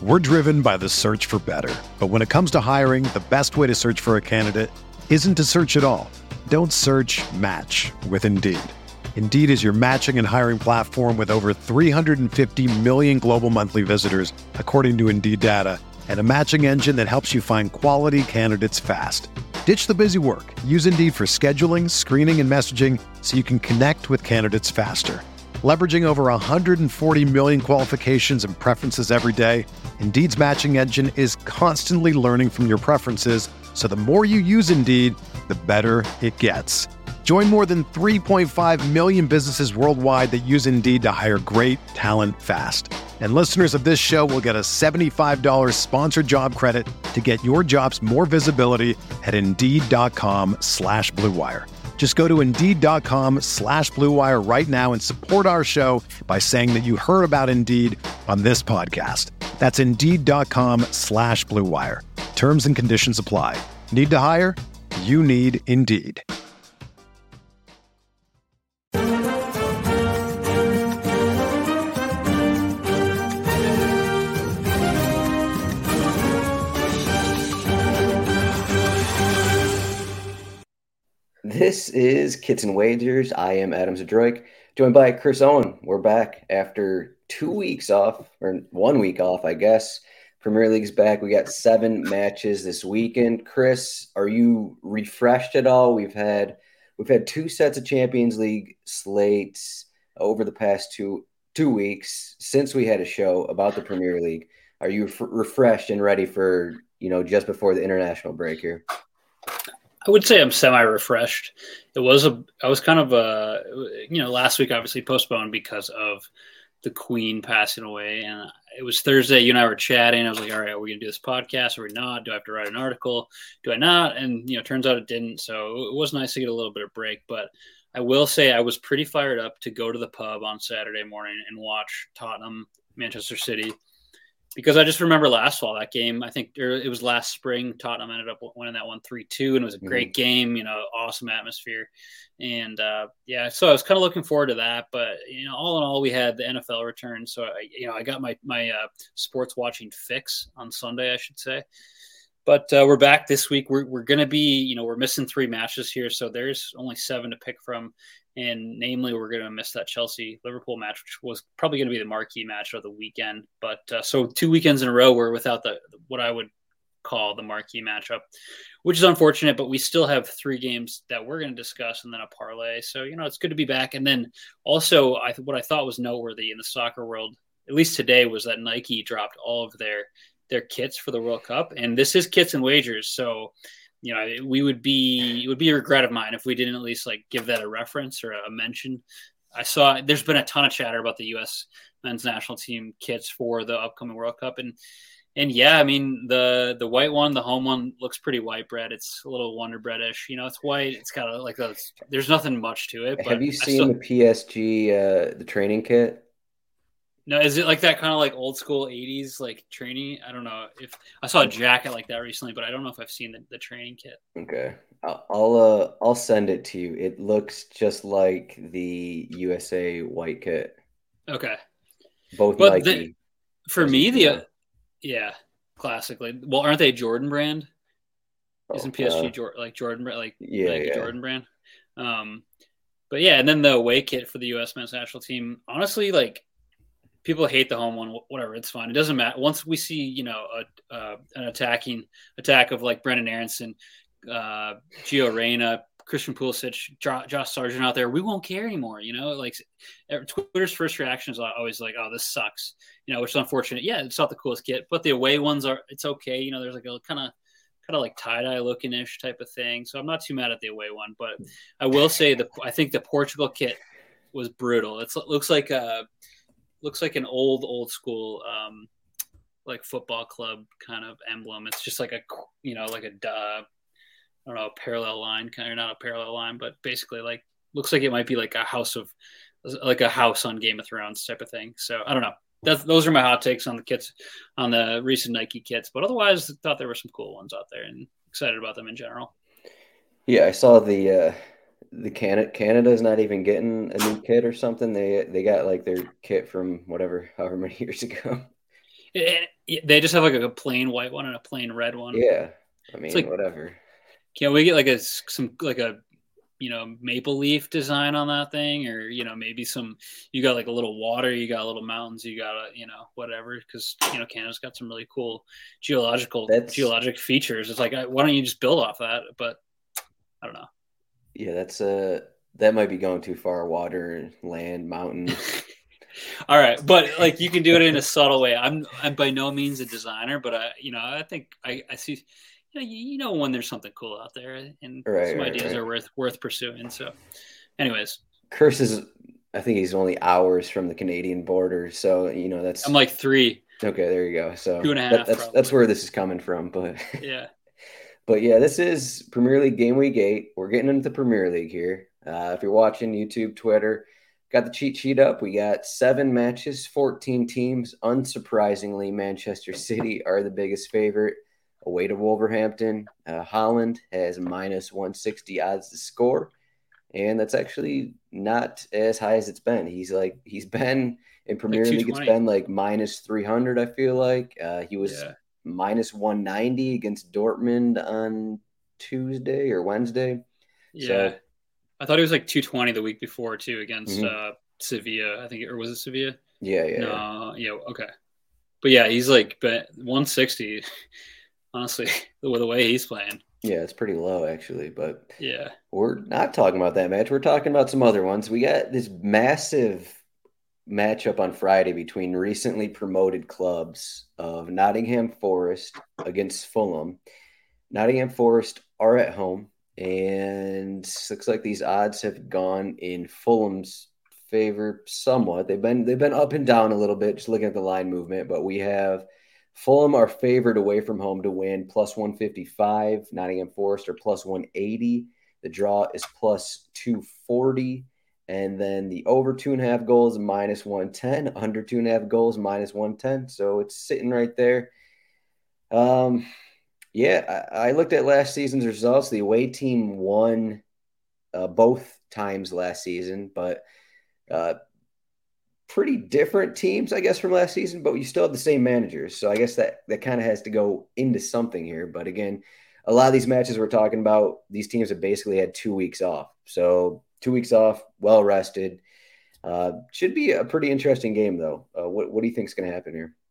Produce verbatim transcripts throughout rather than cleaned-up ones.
We're driven by the search for better. But when it comes to hiring, the best way to search for a candidate isn't to search at all. Don't search, match with Indeed. Indeed is your matching and hiring platform with over three hundred fifty million global monthly visitors, according to Indeed data, and a matching engine that helps you find quality candidates fast. Ditch the busy work. Use Indeed for scheduling, screening, and messaging so you can connect with candidates faster. Leveraging over one hundred forty million qualifications and preferences every day, Indeed's matching engine is constantly learning from your preferences, so the more you use Indeed, the better it gets. Join more than three point five million businesses worldwide that use Indeed to hire great talent fast. And listeners of this show will get a seventy-five dollars sponsored job credit to get your jobs more visibility at Indeed.com slash Blue Wire. Just go to Indeed.com slash Blue Wire right now and support our show by saying that you heard about Indeed on this podcast. That's Indeed.com slash Blue Wire. Terms and conditions apply. Need to hire? You need Indeed. This is Kits and Wagers. I am Adam Zadroik, joined by Chris Owen. We're back after two weeks off, or one week off, I guess. Premier League's back. We got seven matches this weekend. Chris, are you refreshed at all? We've had we've had two sets of Champions League slates over the past two two weeks since we had a show about the Premier League. Are you f- refreshed and ready for, you know, just before the international break here? I would say I'm semi-refreshed. It was a, I was kind of a, you know, last week obviously postponed because of the Queen passing away, and it was Thursday. You and I were chatting. I was like, all right, are we gonna do this podcast or are we not? Do I have to write an article? Do I not? And you know, turns out it didn't. So it was nice to get a little bit of break. But I will say I was pretty fired up to go to the pub on Saturday morning and watch Tottenham, Manchester City. Because I just remember last fall, that game, I think it was last spring, Tottenham ended up winning that one three two, and it was a great mm-hmm. game, you know, awesome atmosphere. And, uh, yeah, so I was kind of looking forward to that. But, you know, all in all, we had the N F L return. So, I, you know, I got my, my uh, sports watching fix on Sunday, I should say. But uh, we're back this week. We're, we're going to be, you know, we're missing three matches here. So there's only seven to pick from. And namely, we're going to miss that Chelsea-Liverpool match, which was probably going to be the marquee match of the weekend. But uh, so two weekends in a row, we're without the what I would call the marquee matchup, which is unfortunate. But we still have three games that we're going to discuss and then a parlay. So, you know, it's good to be back. And then also I, what I thought was noteworthy in the soccer world, at least today, was that Nike dropped all of their their kits for the World Cup. And this is Kits and Wagers. So, you know, we would be, it would be a regret of mine if we didn't at least like give that a reference or a mention. I saw there's been a ton of chatter about the U S men's national team kits for the upcoming World Cup. And, and yeah, I mean, the, the white one, the home one looks pretty white bread. It's a little Wonder Breadish, you know, it's white. It's got a, like a, there's nothing much to it. But have you seen still, the P S G, uh, the training kit? No, is it like that kind of like old school eighties like training? I don't know if I saw a jacket like that recently, but I don't know if I've seen the, the training kit. Okay, I'll I'll, uh, I'll send it to you. It looks just like the U S A white kit. Okay, both but Nike. The, for me, the uh, yeah, classically. Well, aren't they Jordan brand? Oh, Isn't P S G uh, Jordan, like Jordan like yeah, like yeah. Jordan brand? Um, but yeah, and then the away kit for the U S men's national team. Honestly, like. People hate the home one, whatever. It's fine. It doesn't matter. Once we see, you know, a, uh, an attacking attack of like Brendan Aronson, uh, Gio Reyna, Christian Pulisic, Josh, Josh Sargent out there, we won't care anymore. You know, like Twitter's first reaction is always like, "Oh, this sucks," you know, which is unfortunate. Yeah, it's not the coolest kit, but the away ones are. It's okay. You know, there's like a kind of kind of like tie dye looking ish type of thing. So I'm not too mad at the away one, but I will say the I think the Portugal kit was brutal. It's, it looks like a. Looks like an old, old school, um, like football club kind of emblem. It's just like a, you know, like a, uh, I don't know, a parallel line, kind of not a parallel line, but basically like looks like it might be like a house of, like a house on Game of Thrones type of thing. So I don't know. That's, those are my hot takes on the kits, on the recent Nike kits. But otherwise, I thought there were some cool ones out there and excited about them in general. Yeah, I saw the. Uh... The Canada Canada's not even getting a new kit or something. They they got like their kit from whatever, however many years ago. It, it, they just have like a plain white one and a plain red one. Yeah, I mean, it's like, whatever. Can't we get like a some like a you know maple leaf design on that thing, or you know maybe some you got like a little water, you got little mountains, you got a you know whatever, because you know Canada's got some really cool geological that's, geologic features. It's like, why don't you just build off that? But I don't know. Yeah, that's a uh, that might be going too far. Water, land, mountain. All right, but like you can do it in a subtle way. I'm I'm by no means a designer, but I you know I think I, I see you know, you know when there's something cool out there, and right, some right, ideas right. are worth worth pursuing. So, anyways, Chris is I think he's only hours from the Canadian border, so you know that's I'm like three. Okay, there you go. So two and a half. That, that's probably. that's where this is coming from, but yeah. But yeah, this is Premier League game week eight. We're getting into the Premier League here. Uh, if you're watching YouTube, Twitter, got the cheat sheet up. We got seven matches, fourteen teams. Unsurprisingly, Manchester City are the biggest favorite away to Wolverhampton. Uh, Haaland has minus one sixty odds to score, and that's actually not as high as it's been. He's like he's been in Premier like League. It's been like minus three hundred. I feel like uh, he was. Yeah. minus one ninety against Dortmund on Tuesday or Wednesday. Yeah. So, I thought it was like two twenty the week before too against mm-hmm. uh, Sevilla. I think, or was it Sevilla? Yeah, yeah. No, yeah. yeah, okay. But yeah, he's like one sixty. Honestly, with the way he's playing. Yeah, it's pretty low actually, but yeah, we're not talking about that match. We're talking about some other ones. We got this massive matchup on Friday between recently promoted clubs of Nottingham Forest against Fulham. Nottingham Forest are at home, and looks like these odds have gone in Fulham's favor somewhat. They've been they've been up and down a little bit, just looking at the line movement, but we have Fulham are favored away from home to win plus one fifty-five. Nottingham Forest are plus one eighty. The draw is plus two forty. And then the over two and a half goals, minus one ten. Under two and a half goals, minus one ten. So it's sitting right there. Um, yeah, I, I looked at last season's results. The away team won uh, both times last season, but uh, pretty different teams, I guess, from last season. But you still have the same managers. So I guess that, that kind of has to go into something here. But again, a lot of these matches we're talking about, these teams have basically had two weeks off. So Two weeks off, well rested. Uh, should be a pretty interesting game, though. Uh, what What do you think is going to happen here?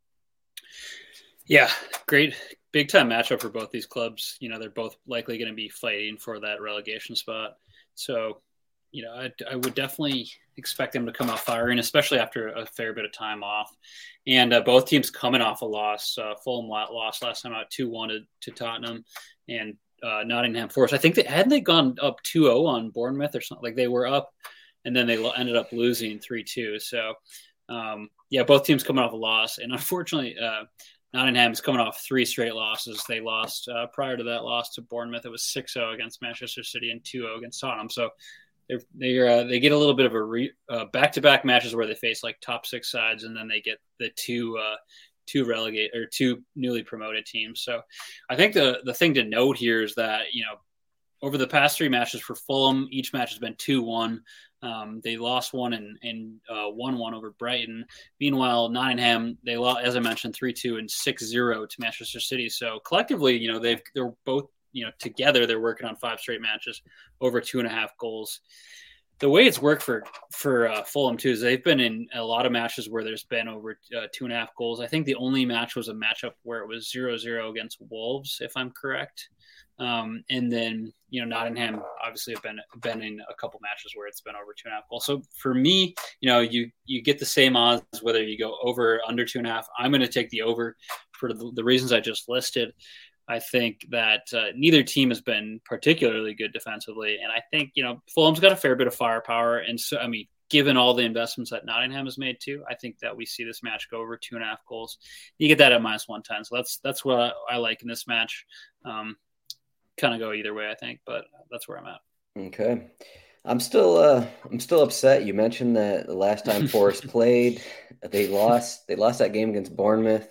Yeah, great, big time matchup for both these clubs. You know, they're both likely going to be fighting for that relegation spot. So, you know, I, I would definitely expect them to come out firing, especially after a fair bit of time off. And uh, both teams coming off a loss. Uh, Fulham lost last time out two one to, to Tottenham, and Uh, Nottingham Forest. I think they hadn't they gone up two oh on Bournemouth or something. Like they were up, and then they lo- ended up losing three two. So, um, yeah, both teams coming off a loss, and unfortunately, uh, Nottingham's coming off three straight losses. They lost uh, prior to that loss to Bournemouth. It was six oh against Manchester City and two oh against Tottenham. So they they uh, they get a little bit of a re- uh, back-to-back matches where they face like top six sides, and then they get the two. Uh, two relegate or two newly promoted teams. So I think the, the thing to note here is that, you know, over the past three matches for Fulham, each match has been two one. Um, they lost one and, and uh, one one over Brighton. Meanwhile, Nottingham, they lost, as I mentioned, three two and six zero to Manchester City. So collectively, you know, they've, they're both, you know, together, they're working on five straight matches over two and a half goals. The way it's worked for for uh, Fulham too is they've been in a lot of matches where there's been over uh, two and a half goals. I think the only match was a matchup where it was zero zero against Wolves, if I'm correct. Um, and then, you know, Nottingham obviously have been been in a couple matches where it's been over two and a half goals. So for me, you know, you you get the same odds whether you go over or under two and a half. I'm going to take the over for the, the reasons I just listed. I think that uh, neither team has been particularly good defensively. And I think, you know, Fulham's got a fair bit of firepower. And so, I mean, given all the investments that Nottingham has made too, I think that we see this match go over two and a half goals. You get that at minus one ten. So that's, that's what I, I like in this match. Um, kind of go either way, I think, but that's where I'm at. Okay. I'm still, uh, I'm still upset. You mentioned that the last time Forest played, they lost, they lost that game against Bournemouth.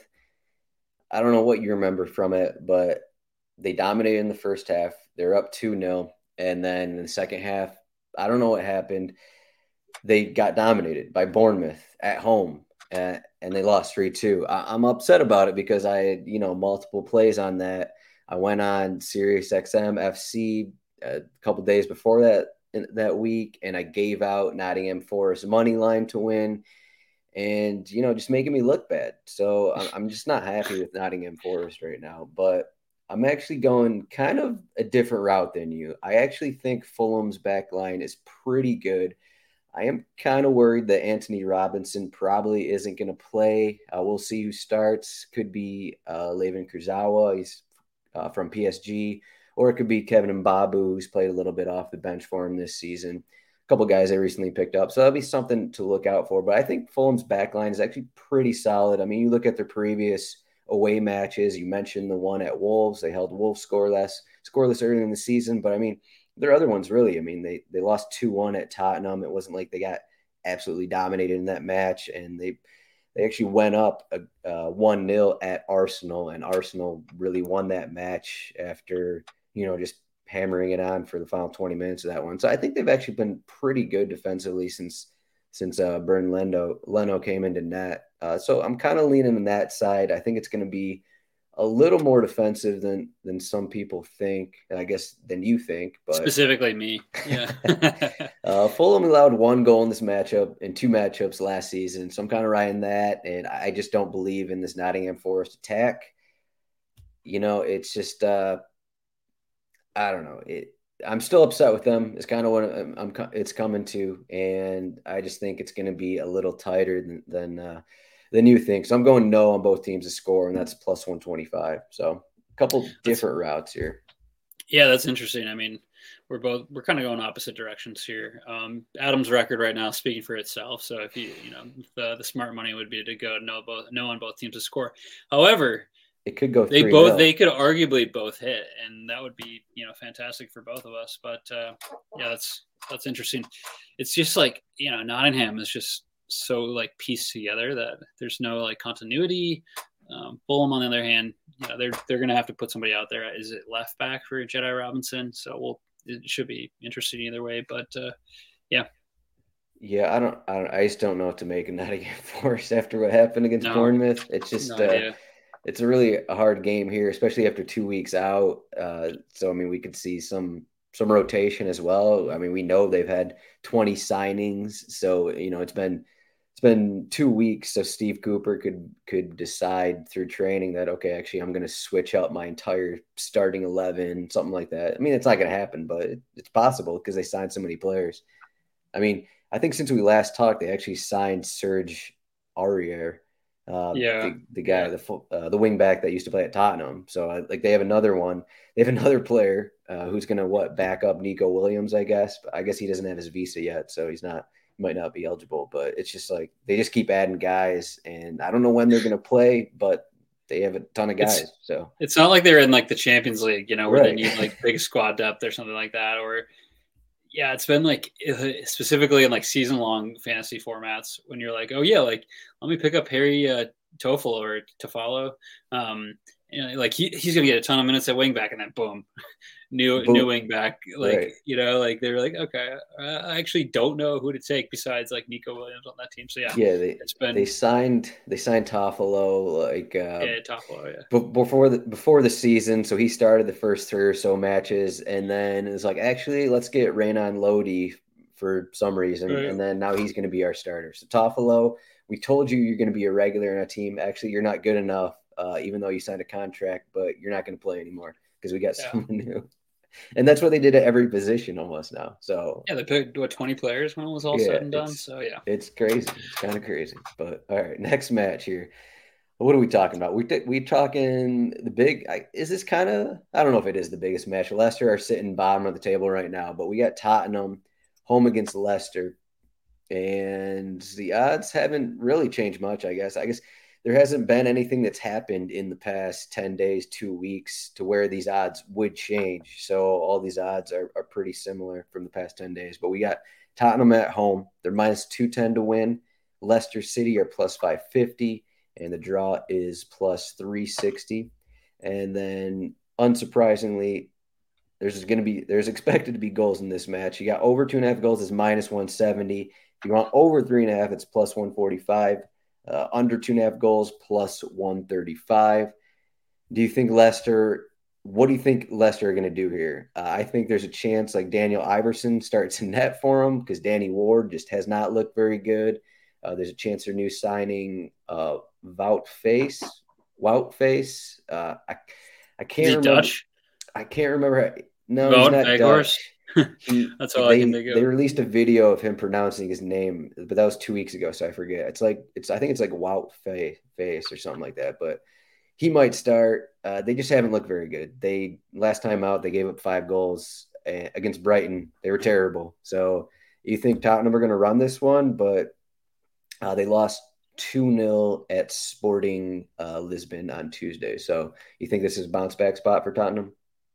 I don't know what you remember from it, but they dominated in the first half. They're up two nil. And then in the second half, I don't know what happened. They got dominated by Bournemouth at home. uh, and they lost three two. I- I'm upset about it because I had, you know, multiple plays on that. I went on Sirius X M F C a couple days before that in, that week, and I gave out Nottingham Forest money line to win, and you know, just making me look bad. So I'm, I'm just not happy with Nottingham Forest right now. But I'm actually going kind of a different route than you. I actually think Fulham's back line is pretty good. I am kind of worried that Anthony Robinson probably isn't going to play. Uh, we'll see who starts. Could be uh, Levin Kurzawa. He's uh, from P S G, or it could be Kevin Mbabu, who's played a little bit off the bench for him this season. A couple guys I recently picked up, so that'll be something to look out for. But I think Fulham's backline is actually pretty solid. I mean, you look at their previous away matches. You mentioned the one at Wolves. They held Wolves scoreless, scoreless early in the season, but I mean, there are other ones really. I mean, they they lost two one at Tottenham. It wasn't like they got absolutely dominated in that match, and they they actually went up uh, one nil at Arsenal, and Arsenal really won that match after, you know, just hammering it on for the final twenty minutes of that one. So I think they've actually been pretty good defensively since since uh, Bern Leno, Leno came into net. Uh, so I'm kind of leaning on that side. I think it's going to be a little more defensive than than some people think, and I guess than you think. But specifically me, yeah. uh, Fulham allowed one goal in this matchup in two matchups last season, so I'm kind of riding that. And I just don't believe in this Nottingham Forest attack. You know, it's just uh, I don't know. It. I'm still upset with them. It's kind of what I'm, I'm. It's coming to, and I just think it's going to be a little tighter than than. Uh, than you think. So I'm going no on both teams to score, and that's plus one twenty-five. So a couple different that's, routes here. Yeah, that's interesting. I mean, we're both we're kind of going opposite directions here. Um, Adam's record right now speaking for itself. So if you you know the the smart money would be to go no both no on both teams to score. However, it could go they both they could arguably both hit, and that would be you know fantastic for both of us. But uh, yeah, that's that's interesting. It's just like you know Nottingham is just so like pieced together that there's no like continuity. Um, Fulham, on the other hand, you know, they're they're gonna have to put somebody out there. Is it left back for Jedi Robinson? So we'll it should be interesting either way. But uh, yeah, yeah, I don't, I don't, I just don't know what to make of Nottingham Forest after what happened against no, Bournemouth. It's just, no uh, it's a really a hard game here, especially after two weeks out. Uh, so I mean, we could see some some rotation as well. I mean, we know they've had twenty signings, so you know it's been. It's been two weeks, so Steve Cooper could could decide through training that, okay, actually, I'm going to switch out my entire starting eleven, something like that. I mean, it's not going to happen, but it, it's possible because they signed so many players. I mean, I think since we last talked, they actually signed Serge Aurier, uh, yeah, the, the guy, yeah. the uh, the wing back that used to play at Tottenham. So, uh, like, they have another one. They have another player uh, who's going to, what, back up Nico Williams, I guess. But I guess he doesn't have his visa yet, so he's not – might not be eligible, but it's just like they just keep adding guys, and I don't know when they're going to play, but they have a ton of guys. It's, so it's not like they're in like the Champions League, you know, where right. they need like big squad depth or something like that. Or yeah, it's been like specifically in like season long fantasy formats when you're like, oh yeah, like let me pick up Harry uh, Toffel or Tofalo. Um, you know, like he, he's going to get a ton of minutes at wing back, and then boom. New Boom. new wing back, like right. you know, like they're like, okay, uh, I actually don't know who to take besides like Nico Williams on that team. So yeah, yeah, they it's been they signed they signed Toffolo like uh, yeah, Toffolo, yeah, b- before the before the season. So he started the first three or so matches, and then it's like, actually, let's get Raynon Lodi for some reason, right. and then now he's going to be our starter. So Toffolo, we told you you're going to be a regular in a team. Actually, you're not good enough, uh, even though you signed a contract, but you're not going to play anymore because we got yeah. someone new. And that's what they did at every position almost now. So yeah, they picked what twenty players when it was all yeah, said and done. So yeah, it's crazy. It's kind of crazy. But all right, next match here. What are we talking about? We th- we talking the big. I, is this kind of? I don't know if it is the biggest match. Leicester are sitting bottom of the table right now, but we got Tottenham home against Leicester, and the odds haven't really changed much. I guess. I guess. There hasn't been anything that's happened in the past ten days, two weeks to where these odds would change. So all these odds are, are pretty similar from the past ten days. But we got Tottenham at home. They're minus two ten to win. Leicester City are plus five fifty, and the draw is plus three sixty. And then, unsurprisingly, there's going to be there's expected to be goals in this match. You got over two and a half goals is minus one seventy. If you want over three and a half, it's plus one forty-five. uh, under two and a half goals plus one thirty-five. Do you think Leicester? What do you think Leicester are going to do here? Uh, I think there's a chance like Daniel Iverson starts in net for them because Danny Ward just has not looked very good. Uh, there's a chance their new signing, uh, Wout Face, Wout Face. Uh, I, I can't Is he remember. Dutch? I can't remember. How, no, Wout he's not Weghorst? Dutch. He, That's all they, I can think of. They released a video of him pronouncing his name, but that was two weeks ago, so I forget. It's like it's. I think it's like Wout Face, Face or something like that, but. He might start. Uh, they just haven't looked very good. They last time out they gave up five goals uh, against Brighton. They were terrible. So you think Tottenham are going to run this one, but uh, they lost two nil at Sporting uh, Lisbon on Tuesday. So you think this is a bounce back spot for Tottenham?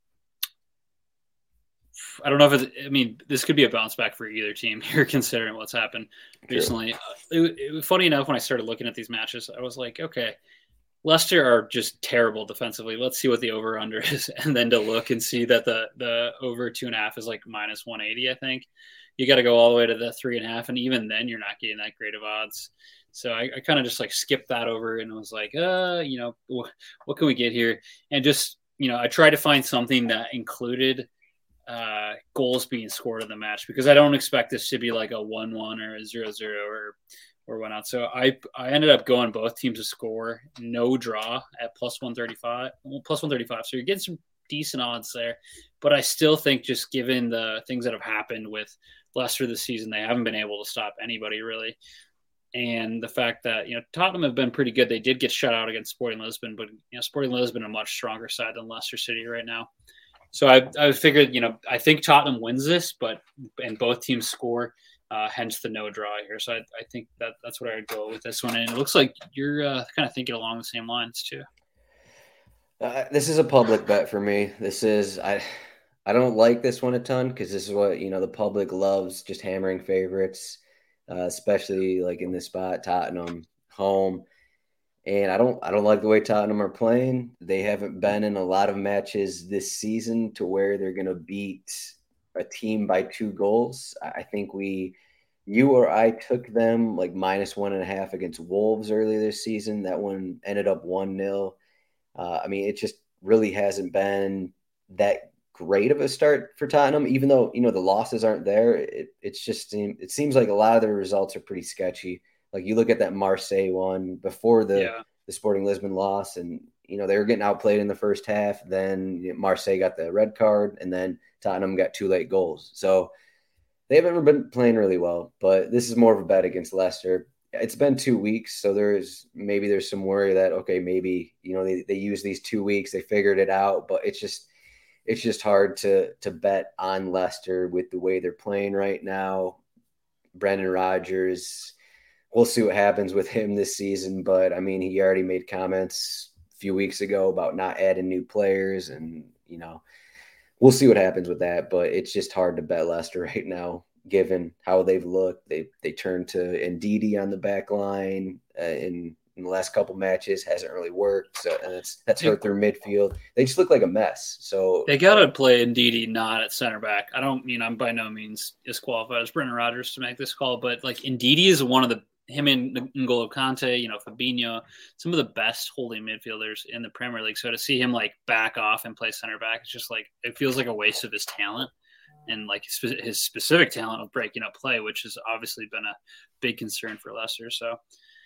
I don't know if it's, I mean, this could be a bounce back for either team here, considering what's happened True. recently. Uh, it, it was funny enough when I started looking at these matches, I was like, okay, Leicester are just terrible defensively. Let's see what the over under is. And then to look and see that the, the over two and a half is like minus one eighty, I think. You got to go all the way to the three and a half. And even then you're not getting that great of odds. So I, I kind of just like skipped that over and was like, uh, you know, wh- what can we get here? And just, you know, I tried to find something that included uh, goals being scored in the match because I don't expect this to be like a one one or a zero zero or or whatnot. So I I ended up going both teams to score, no draw at plus one thirty-five, well, plus one thirty-five. So you're getting some decent odds there. But I still think just given the things that have happened with Leicester this season, they haven't been able to stop anybody really. And the fact that, you know, Tottenham have been pretty good. They did get shut out against Sporting Lisbon, but, you know, Sporting Lisbon a much stronger side than Leicester City right now. So I I figured, you know, I think Tottenham wins this, but and both teams score. Uh, hence the no draw here. So I, I think that that's what I would go with this one. And it looks like you're uh, kind of thinking along the same lines too. Uh, this is a public bet for me. This is I I don't like this one a ton because this is what, you know, the public loves, just hammering favorites, uh, especially like in this spot, Tottenham home. And I don't I don't like the way Tottenham are playing. They haven't been in a lot of matches this season to where they're going to beat a team by two goals. I think we, you or I took them like minus one and a half against Wolves earlier this season. That one ended up one nil. Uh, I mean, it just really hasn't been that great of a start for Tottenham, even though, you know, the losses aren't there. It, it's just, it seems like a lot of the results are pretty sketchy. Like you look at that Marseille one before the, yeah. the Sporting Lisbon loss, and, you know, they were getting outplayed in the first half. Then you know, Marseille got the red card, and then Tottenham got two late goals. So they haven't been playing really well, but this is more of a bet against Leicester. It's been two weeks, so there's maybe there's some worry that, okay, maybe, you know, they, they use these two weeks, they figured it out, but it's just it's just hard to to bet on Leicester with the way they're playing right now. Brendan Rodgers, we'll see what happens with him this season, but I mean, he already made comments a few weeks ago about not adding new players, and, you know, we'll see what happens with that, but it's just hard to bet Leicester right now, given how they've looked. They they turned to Ndidi on the back line uh, in, in the last couple matches. Hasn't really worked, so and that's that's hurt their midfield. They just look like a mess. So they got to play Ndidi not at center back. I don't mean I'm by no means as qualified as Brendan Rodgers to make this call, but like Ndidi is one of the him and N'Golo Kante, you know, Fabinho, some of the best holding midfielders in the Premier League. So to see him like back off and play center back, it's just like, it feels like a waste of his talent and like his, his specific talent of breaking up play, which has obviously been a big concern for Leicester. So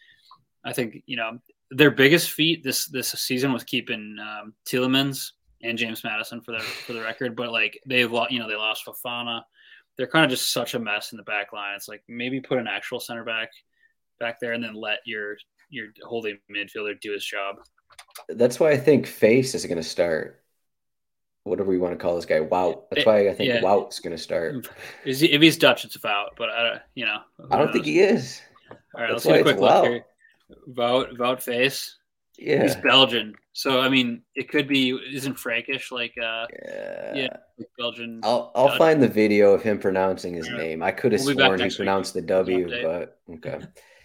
I think, you know, their biggest feat this, this season was keeping um, Tielemans and James Maddison for the, for the record. But like they've, you know, they lost Fofana. They're kind of just such a mess in the back line. It's like maybe put an actual center back back there and then let your your holding midfielder do his job. That's why I think Face is going to start. Whatever we want to call this guy, Wout. That's why I think yeah. Wout's going to start. Is he, if he's Dutch, it's Wout, but I don't, you know. I don't knows? think he is. All right, That's let's get a quick look here. Wout, Wout Face. Yeah, he's Belgian, so I mean, it could be. Isn't Frankish like? Uh, yeah, yeah, like Belgian. I'll I'll Dutch. find the video of him pronouncing his right. name. I could have we'll sworn he pronounced week. the W, but okay.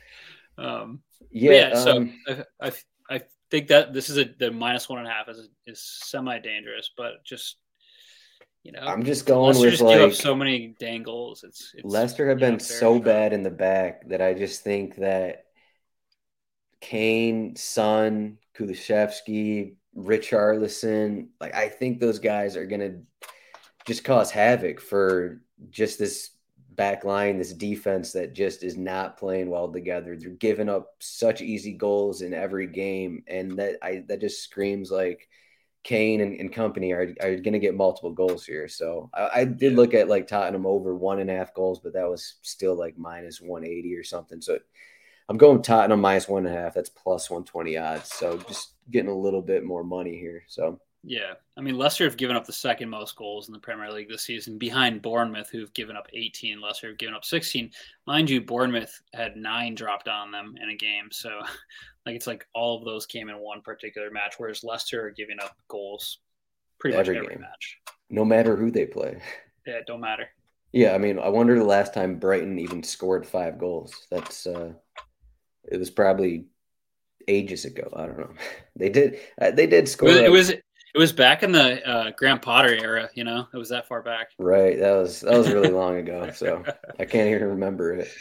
Um, yeah, yeah. Um, so I, I I think that this is a the minus one and a half is is semi dangerous, but just you know, I'm just going Leicester with just like give up so many dang goals. It's, it's Leicester have been so bad in the back that I just think that Kane, Son, Kulusevski, Richarlison. Like, I think those guys are going to just cause havoc for just this back line, this defense that just is not playing well together. They're giving up such easy goals in every game, and that I that just screams like Kane and, and company are, are going to get multiple goals here. So I, I did look at like Tottenham over one and a half goals, but that was still like minus one eighty or something. So I'm going Tottenham minus one and a half. That's plus one twenty odds. So just getting a little bit more money here. So yeah, I mean, Leicester have given up the second most goals in the Premier League this season, behind Bournemouth, who've given up eighteen. Leicester have given up sixteen. Mind you, Bournemouth had nine dropped on them in a game. So, like, it's like all of those came in one particular match, whereas Leicester are giving up goals pretty every much every game. match. No matter who they play. Yeah, it don't matter. Yeah, I mean, I wonder the last time Brighton even scored five goals. That's uh, it was probably ages ago. I don't know. They did. Uh, they did score. It was. It was It was back in the uh, Graham Potter era, you know. It was that far back. Right. That was that was really long ago, so I can't even remember it.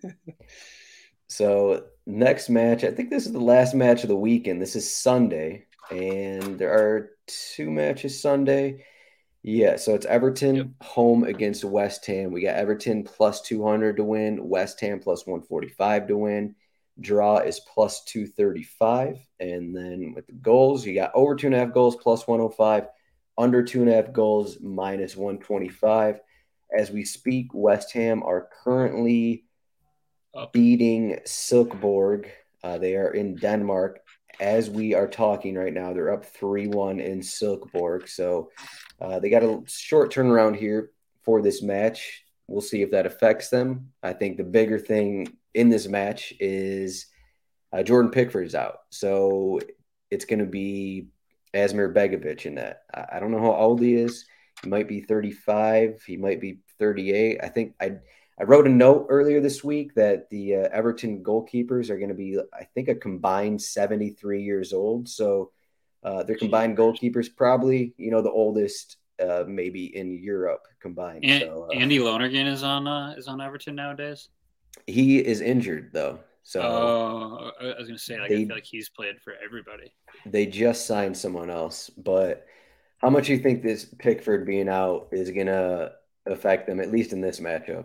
So next match, I think this is the last match of the weekend. This is Sunday, and there are two matches Sunday. Yeah, so it's Everton yep. home against West Ham. We got Everton plus two hundred to win, West Ham plus one forty-five to win. Draw is plus two thirty-five. And then with the goals, you got over two and a half goals plus one oh five, under two and a half goals minus one twenty-five. As we speak, West Ham are currently Up. beating Silkeborg. Uh, they are in Denmark. As we are talking right now, they're up three one in Silkeborg. So uh, they got a short turnaround here for this match. We'll see if that affects them. I think the bigger thing in this match is uh, Jordan Pickford is out. So it's going to be Asmir Begovic in that. I, I don't know how old he is. He might be thirty-five. He might be thirty-eight. I think I I wrote a note earlier this week that the uh, Everton goalkeepers are going to be, I think, a combined seventy-three years old. So uh, their combined goalkeepers probably, you know, the oldest uh, maybe in Europe combined. And, so, uh, Andy Lonergan is on uh, is on Everton nowadays. He is injured though. So oh, I was going to say, like, they, I feel like he's played for everybody. They just signed someone else, but how much do you think this Pickford being out is going to affect them, at least in this matchup?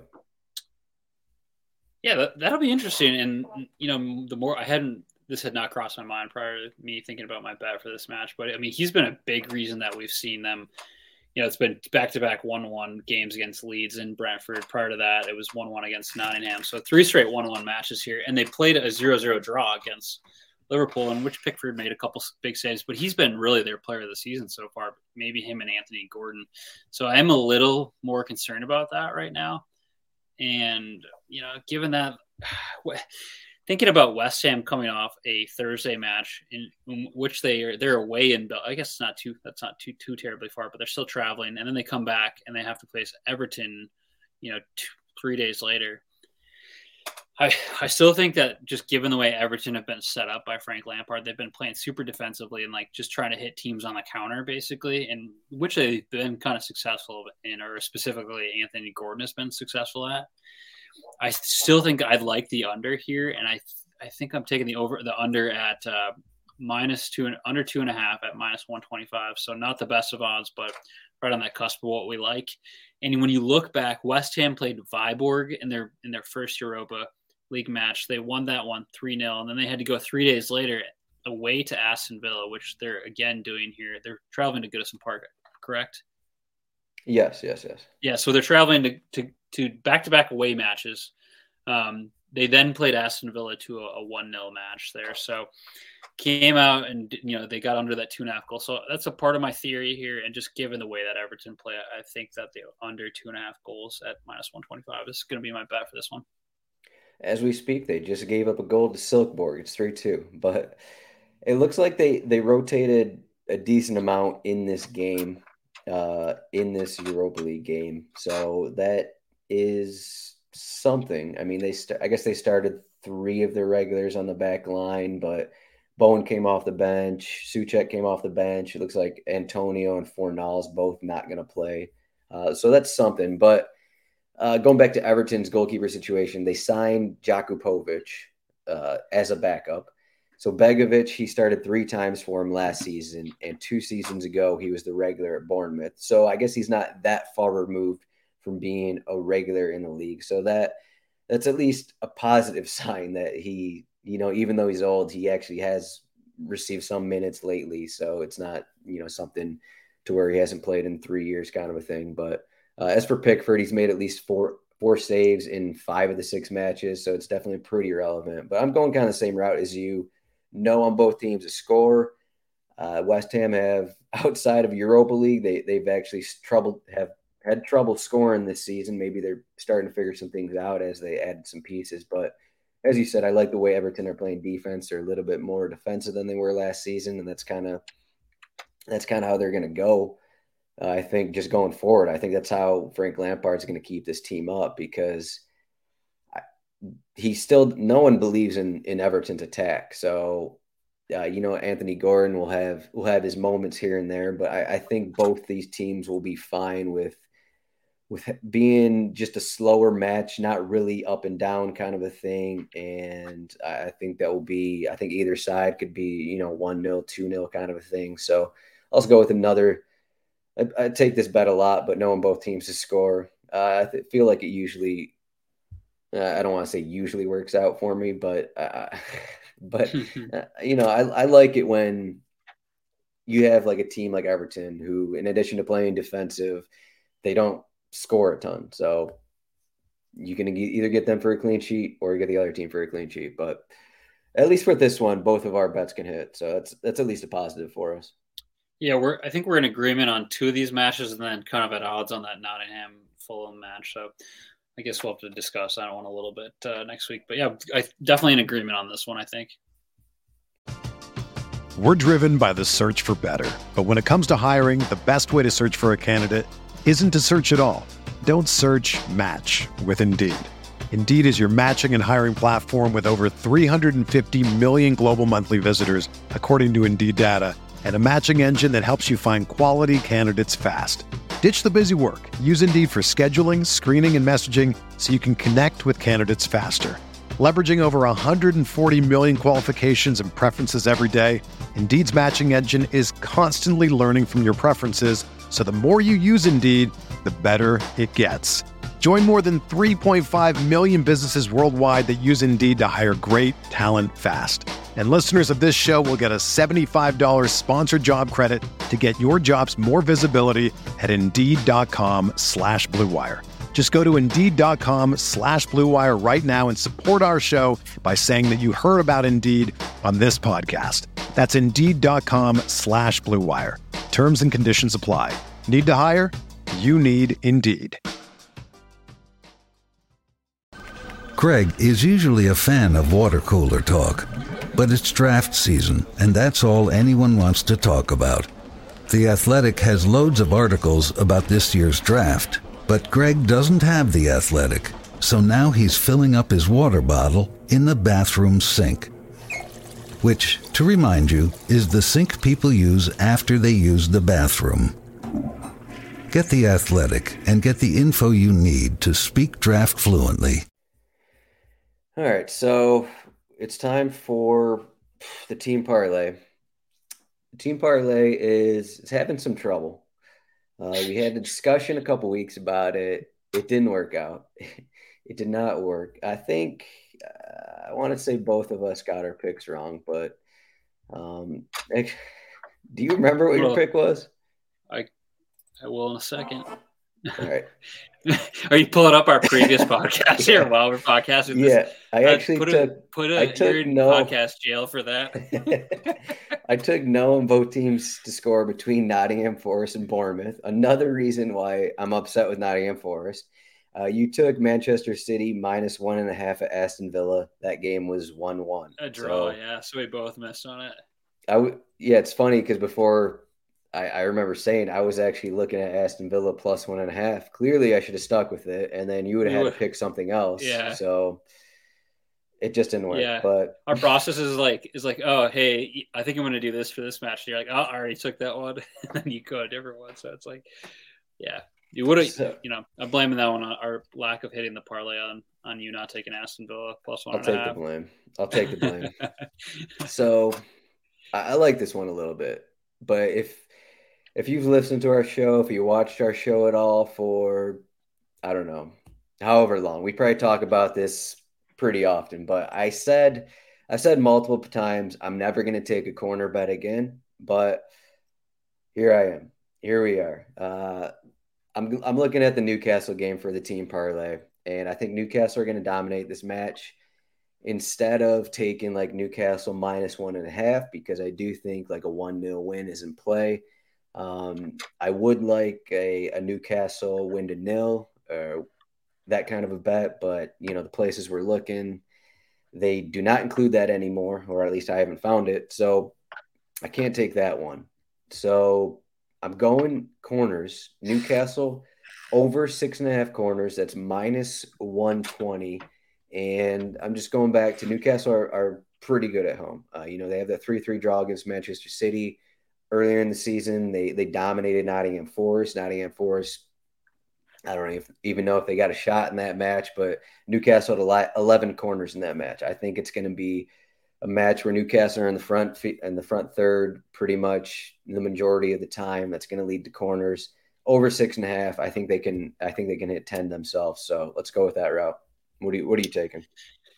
Yeah, that, that'll be interesting. And, you know, the more I hadn't, this had not crossed my mind prior to me thinking about my bet for this match. But, I mean, he's been a big reason that we've seen them. You know, it's been back-to-back one one games against Leeds and Brentford. Prior to that, it was one one against Nottingham. So three straight one one matches here. And they played a zero zero draw against Liverpool, in which Pickford made a couple big saves. But he's been really their player of the season so far, maybe him and Anthony Gordon. So I am a little more concerned about that right now. And, you know, given that – thinking about West Ham coming off a Thursday match in, in which they are they're away in I guess it's not too that's not too too terribly far, but they're still traveling, and then they come back and they have to face Everton, you know, two, three days later. I I still think that just given the way Everton have been set up by Frank Lampard, they've been playing super defensively and like just trying to hit teams on the counter basically, and which they've been kind of successful in, or specifically Anthony Gordon has been successful at. I still think I'd like the under here, and I I think I'm taking the over the under at uh, minus two and under two and a half at minus one twenty five. So not the best of odds, but right on that cusp of what we like. And when you look back, West Ham played Viborg in their in their first Europa League match. They won that one three nil, and then they had to go three days later away to Aston Villa, which they're again doing here. They're traveling to Goodison Park, correct? Yes, yes, yes. Yeah, so they're traveling to to, to back-to-back away matches. Um, they then played Aston Villa to a, a one nil match there. So came out and, you know, they got under that two and a half goal. So that's a part of my theory here. And just given the way that Everton play, I think that the under two and a half goals at minus one twenty-five is going to be my bet for this one. As we speak, they just gave up a goal to Silkeborg. It's three two. But it looks like they, they rotated a decent amount in this game. Uh, in this Europa League game. So that is something. I mean, they st- I guess they started three of their regulars on the back line, but Bowen came off the bench. Souček came off the bench. It looks like Antonio and Fornals both not going to play. Uh, so that's something. But uh, going back to Everton's goalkeeper situation, they signed Jakupovic uh, as a backup. So Begovic, he started three times for him last season, and two seasons ago he was the regular at Bournemouth. So I guess he's not that far removed from being a regular in the league. So that that's at least a positive sign that he, you know, even though he's old, he actually has received some minutes lately. So it's not, you know, something to where he hasn't played in three years kind of a thing. But uh, as for Pickford, he's made at least four four saves in five of the six matches. So it's definitely pretty relevant. But I'm going kind of the same route as you. No on both teams to score. Uh, West Ham have, outside of Europa League, they, they've actually troubled, have had trouble scoring this season. Maybe they're starting to figure some things out as they add some pieces. But as you said, I like the way Everton are playing defense. They're a little bit more defensive than they were last season, and that's kind of that's kind of how they're going to go. Uh, I think just going forward, I think that's how Frank Lampard's going to keep this team up, because he still, no one believes in, in Everton's attack. So, uh, you know, Anthony Gordon will have, will have his moments here and there, but I, I think both these teams will be fine with, with being just a slower match, not really up and down kind of a thing. And I think that will be, I think either side could be, you know, one nil, two nil kind of a thing. So I'll also go with another, I, I take this bet a lot, but knowing both teams to score, uh, I th- feel like it usually, Uh, I don't want to say usually works out for me, but uh, but uh, you know, I, I like it when you have like a team like Everton who, in addition to playing defensive, they don't score a ton. So you can either get them for a clean sheet or you get the other team for a clean sheet. But at least for this one, both of our bets can hit. So that's that's at least a positive for us. Yeah, we're I think we're in agreement on two of these matches, and then kind of at odds on that Nottingham Fulham match. So I guess we'll have to discuss that one a little bit uh, next week. But yeah, I definitely in agreement on this one, I think. We're driven by the search for better. But when it comes to hiring, the best way to search for a candidate isn't to search at all. Don't search, match with Indeed. Indeed is your matching and hiring platform with over three hundred fifty million global monthly visitors, according to Indeed data, and a matching engine that helps you find quality candidates fast. Ditch the busy work. Use Indeed for scheduling, screening, and messaging so you can connect with candidates faster. Leveraging over one hundred forty million qualifications and preferences every day, Indeed's matching engine is constantly learning from your preferences, so the more you use Indeed, the better it gets. Join more than three point five million businesses worldwide that use Indeed to hire great talent fast. And listeners of this show will get a seventy-five dollars sponsored job credit to get your jobs more visibility at Indeed.com slash Blue Wire. Just go to Indeed.com slash Blue Wire right now and support our show by saying that you heard about Indeed on this podcast. That's Indeed.com slash Blue Wire. Terms and conditions apply. Need to hire? You need Indeed. Craig is usually a fan of water cooler talk, but it's draft season, and that's all anyone wants to talk about. The Athletic has loads of articles about this year's draft, but Greg doesn't have The Athletic, so now he's filling up his water bottle in the bathroom sink. Which, to remind you, is the sink people use after they use the bathroom. Get The Athletic and get the info you need to speak draft fluently. All right, so it's time for the team parlay. The team parlay is, is having some trouble. Uh, we had a discussion a couple weeks about it. It didn't work out. It did not work. I think uh, I want to say both of us got our picks wrong, but um, do you remember what well, your pick was? I I will in a second. All right. Are you pulling up our previous podcast here yeah. while we're podcasting? This? Yeah, I actually uh, put took. A, put a, I took you're in no podcast jail for that. I took no on both teams to score between Nottingham Forest and Bournemouth. Another reason why I'm upset with Nottingham Forest. Uh, you took Manchester City minus one and a half at Aston Villa. That game was one one. A draw, so, yeah. So we both missed on it. I w- yeah, it's funny because before. I, I remember saying I was actually looking at Aston Villa plus one and a half. Clearly, I should have stuck with it, and then you would have had to pick something else. Yeah. So it just didn't work. Yeah. But our process is like is like, oh, hey, I think I'm going to do this for this match. And you're like, oh, I already took that one, and then you go a different one. So it's like, yeah, you would have. So, you know, I'm blaming that one on our lack of hitting the parlay on on you not taking Aston Villa plus one I'll and a take half. the blame. I'll take the blame. So I, I like this one a little bit, but if if you've listened to our show, if you watched our show at all for, I don't know, however long, we probably talk about this pretty often, but I said, I said multiple times, I'm never going to take a corner bet again, but here I am. Here we are. Uh, I'm, I'm looking at the Newcastle game for the team parlay, and I think Newcastle are going to dominate this match instead of taking like Newcastle minus one and a half, because I do think like a one nil win is in play. Um, I would like a, a Newcastle win to nil or that kind of a bet, but you know, the places we're looking, they do not include that anymore, or at least I haven't found it. So I can't take that one. So I'm going corners, Newcastle over six and a half corners. That's minus one twenty. And I'm just going back to Newcastle are, are pretty good at home. Uh, you know, they have that three three draw against Manchester City. Earlier in the season, they they dominated Nottingham Forest. Nottingham Forest, I don't even know if they got a shot in that match, but Newcastle had eleven corners in that match. I think it's going to be a match where Newcastle are in the front in the front third pretty much the majority of the time. That's going to lead to corners over six and a half. I think they can. I think they can hit ten themselves. So let's go with that route. What are you What are you taking?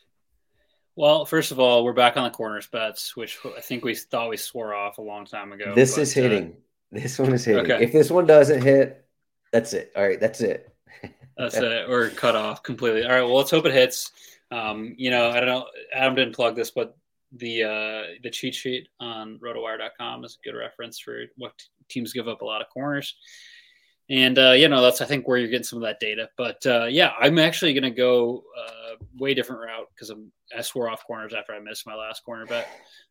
Well, first of all, we're back on the corners bets, which I think we thought we swore off a long time ago. This but, is hitting. Uh, this one is hitting. Okay. If this one doesn't hit, that's it. All right, that's it. That's it. We're cut off completely. All right, well, let's hope it hits. Um, you know, I don't know. Adam didn't plug this, but the uh, the cheat sheet on rotowire dot com is a good reference for what teams give up a lot of corners. And, uh, you know, that's, I think, where you're getting some of that data. But, uh, yeah, I'm actually going to go uh, way different route because I swore off corners after I missed my last corner bet.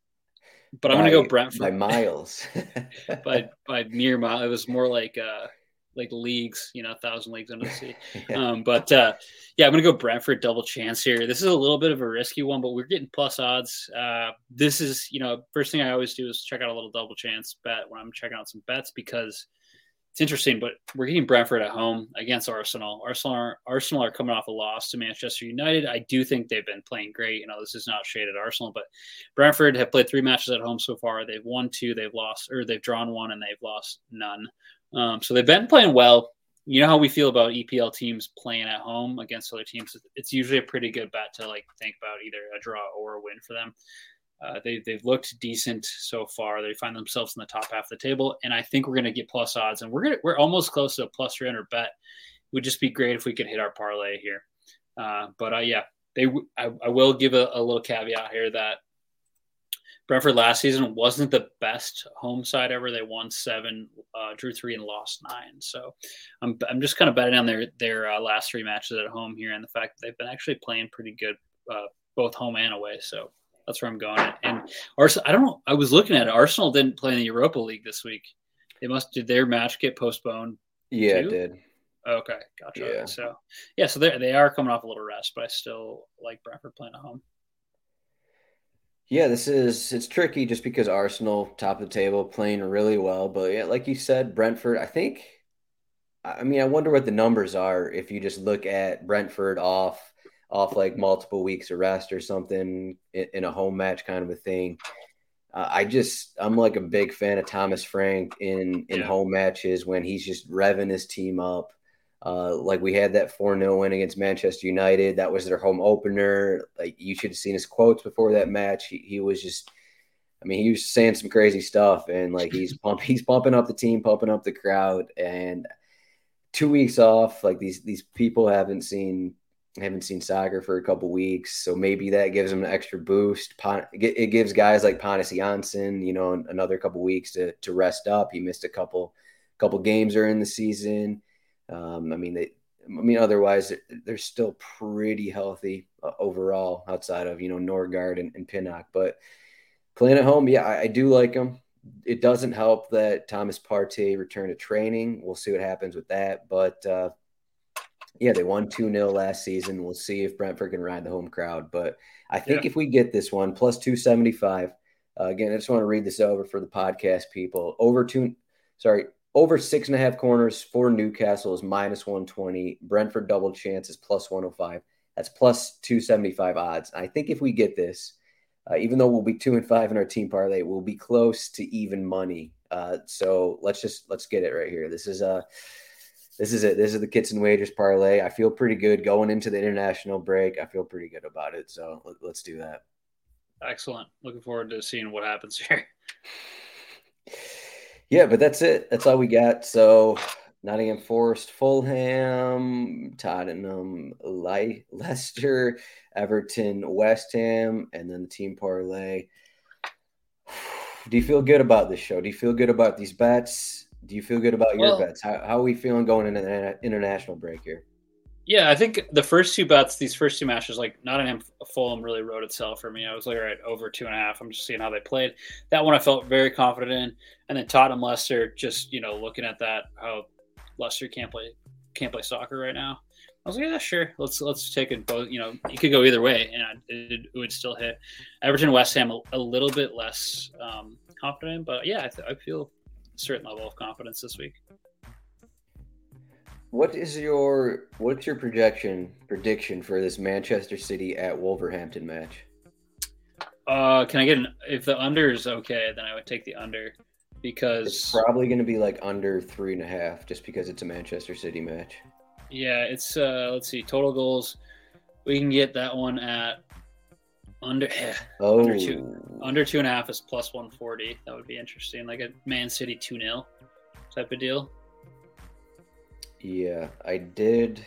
But I'm going to go Brentford. By miles. by by mere mile. It was more like uh, like leagues, you know, a thousand leagues under the sea. yeah. Um, but, uh, yeah, I'm going to go Brentford double chance here. This is a little bit of a risky one, but we're getting plus odds. Uh, this is, you know, first thing I always do is check out a little double chance bet when I'm checking out some bets because – it's interesting, but we're getting Brentford at home against Arsenal. Arsenal are, Arsenal are coming off a loss to Manchester United. I do think they've been playing great. You know, this is not shade at Arsenal, but Brentford have played three matches at home so far. They've won two, they've lost, or they've drawn one, and they've lost none. Um, so they've been playing well. You know how we feel about E P L teams playing at home against other teams. It's usually a pretty good bet to like think about either a draw or a win for them. Uh, they, they've looked decent so far. They find themselves in the top half of the table, and I think we're going to get plus odds, and we're gonna we're almost close to a plus three hundred bet. It would just be great if we could hit our parlay here. Uh, but uh, yeah, they I, I will give a, a little caveat here that Brentford last season wasn't the best home side ever. They won seven, uh, drew three, and lost nine. So I'm I'm just kind of betting on their their uh, last three matches at home here, and the fact that they've been actually playing pretty good uh, both home and away. So. That's where I'm going. And Arsenal, I don't know. I was looking at it. Arsenal didn't play in the Europa League this week. They must did their match get postponed? Yeah, too? it did. Okay, gotcha. Yeah. Okay, so yeah, so they they are coming off a little rest, but I still like Brentford playing at home. Yeah, this is it's tricky just because Arsenal top of the table playing really well, but yeah, like you said, Brentford. I think. I mean, I wonder what the numbers are if you just look at Brentford off. off like multiple weeks of rest or something in, in a home match kind of a thing. Uh, I just, I'm like a big fan of Thomas Frank in, in yeah. home matches when he's just revving his team up. Uh, like we had that four nil win against Manchester United. That was their home opener. Like you should have seen his quotes before that match. He, he was just, I mean, he was saying some crazy stuff and like he's pump, he's pumping up the team, pumping up the crowd. And two weeks off, like these, these people haven't seen, haven't seen soccer for a couple weeks, so maybe that gives them an extra boost. It gives guys like Pontus Jansson, you know, another couple weeks to to rest up. He missed a couple couple games during the season. Um, I mean, they, I mean, otherwise they're still pretty healthy uh, overall, outside of you know Norgard and, and Pinnock. But playing at home, yeah, I, I do like them. It doesn't help that Thomas Partey returned to training. We'll see what happens with that, but. Uh, Yeah, they won two nil last season. We'll see if Brentford can ride the home crowd. But I think yeah. if we get this one, plus two seventy-five, uh, again, I just want to read this over for the podcast people. Over two, sorry, over six and a half corners for Newcastle is minus one twenty. Brentford double chance is plus one oh five. That's plus two seventy-five odds. I think if we get this, uh, even though we'll be two and five in our team parlay, we'll be close to even money. Uh, so let's just let's get it right here. This is uh this is it. This is the Kits and Wagers parlay. I feel pretty good going into the international break. I feel pretty good about it. So let, let's do that. Excellent. Looking forward to seeing what happens here. Yeah, but that's it. That's all we got. So Nottingham Forest, Fulham, Tottenham, Le- Leicester, Everton, West Ham, and then the team parlay. Do you feel good about this show? Do you feel good about these bets? Do you feel good about your well, bets? How, how are we feeling going into the international break here? Yeah, I think the first two bets, these first two matches, like Nottingham Fulham really wrote itself for me. I was like, all right, over two and a half. I'm just seeing how they played. That one I felt very confident in. And then Tottenham Leicester, just, you know, looking at that, how Leicester can't play can't play soccer right now. I was like, yeah, sure. Let's let's take it both. You know, you could go either way, and it, it would still hit. Everton, West Ham, a, a little bit less um, confident, but yeah, I, th- I feel a certain level of confidence this week. What is your what's your projection prediction for this Manchester City at Wolverhampton match? Uh, can I get an if the under is okay, then I would take the under because it's probably going to be like under three and a half, just because it's a Manchester City match. Yeah, it's uh, let's see, total goals. We can get that one at under oh. under two under two and a half is plus one forty. That would be interesting, like a Man City two nil type of deal. Yeah, I did.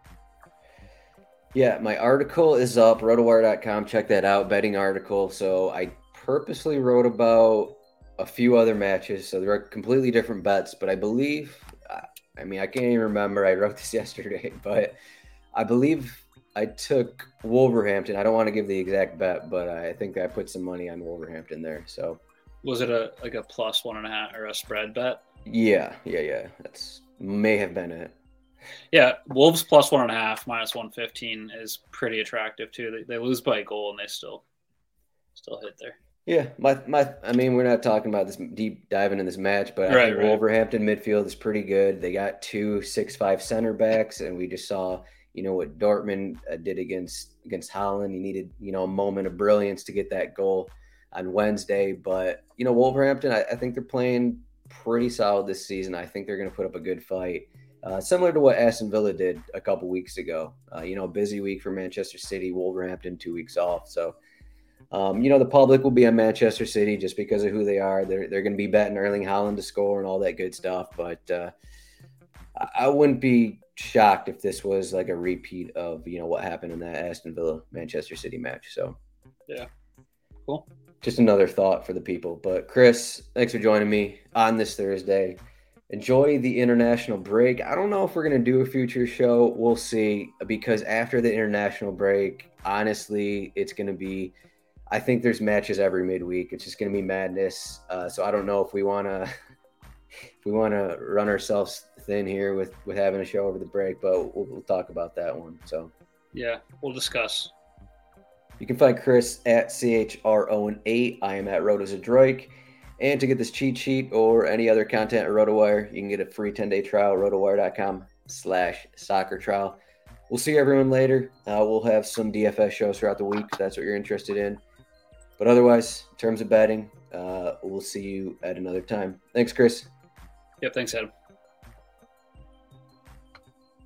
Yeah, my article is up, rotowire dot com. Check that out, betting article. So I purposely wrote about a few other matches. So they're completely different bets, but I believe, I mean, I can't even remember. I wrote this yesterday, but I believe I took Wolverhampton. I don't want to give the exact bet, but I think I put some money on Wolverhampton there. So was it a like a plus one and a half or a spread bet? Yeah, yeah, yeah. That's may have been it. Yeah, Wolves plus one and a half, minus one fifteen is pretty attractive too. They, they lose by a goal and they still still hit there. Yeah, my my. I mean, we're not talking about this deep diving in this match, but I right, think right. Wolverhampton midfield is pretty good. They got two six five center backs, and we just saw, you know, what Dortmund uh, did against against Holland. He needed, you know, a moment of brilliance to get that goal on Wednesday. But you know, Wolverhampton, I, I think they're playing pretty solid this season. I think they're going to put up a good fight, uh, similar to what Aston Villa did a couple weeks ago. Uh, you know, busy week for Manchester City, Wolverhampton two weeks off. So, um, you know, the public will be on Manchester City just because of who they are. They're they're going to be betting Erling Haaland to score and all that good stuff. But uh, I wouldn't be shocked if this was like a repeat of, you know, what happened in that Aston Villa Manchester City match. So, yeah, cool. Just another thought for the people. But Chris, thanks for joining me on this Thursday. Enjoy the international break. I don't know if we're going to do a future show. We'll see, because after the international break, honestly, it's going to be, I think there's matches every midweek. It's just going to be madness. Uh, so I don't know if we want to, if we want to run ourselves thin here with, with having a show over the break, but we'll, we'll talk about that one. So yeah, we'll discuss. You can find Chris at C H R O N eight. I am at RotoZadroik. And to get this cheat sheet or any other content at RotoWire, you can get a free ten-day trial, rotowire.com slash soccer trial. We'll see everyone later. Uh, we'll have some D F S shows throughout the week if that's what you're interested in. But otherwise, in terms of betting, uh, we'll see you at another time. Thanks, Chris. Yep, thanks, Adam.